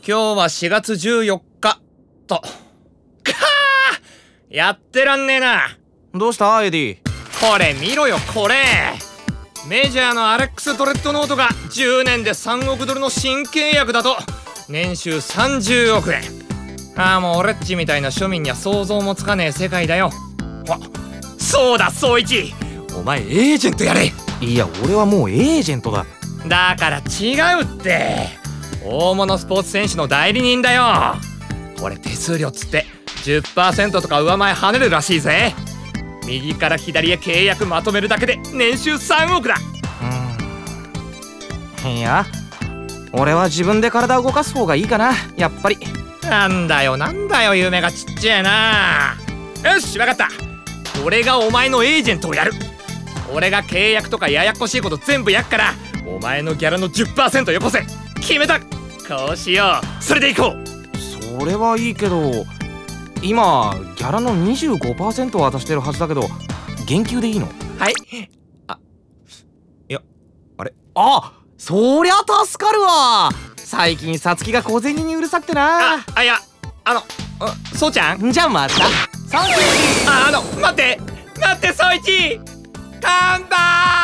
今日は4月14日と。かー、やってらんねえな。 どうしたエディ？ これ見ろよ、これ。メジャーのアレックス・ドレッドノートが10年で3億ドルの新契約だと。年収30億円。もう俺っちみたいな庶民には想像もつかねえ世界だよ。そうだ、宗一、お前エージェントやれ。 いや、俺はもうエージェントだ。 だから違うって。大物スポーツ選手の代理人だよ。これ手数料つって 10% とか上前跳ねるらしいぜ。右から左へ契約まとめるだけで年収3億だ。 いや、俺は自分で体を動かす方がいいかな、やっぱり。 なんだよ夢がちっちゃいな。よし、分かった。俺がお前のエージェントをやる。俺が契約とかややこしいこと全部やっから、お前のギャラの 10% よこせ。決めた。こうしよう。それでいこう。 それはいいけど、今ギャラの 25% 渡してるはずだけど、減給でいいの？ はい。いや、あれ、 そりゃ助かるわ。最近さつきが小銭にうるさくてな。 いや、そうちゃんじゃあまた。 待って宗一、乾杯。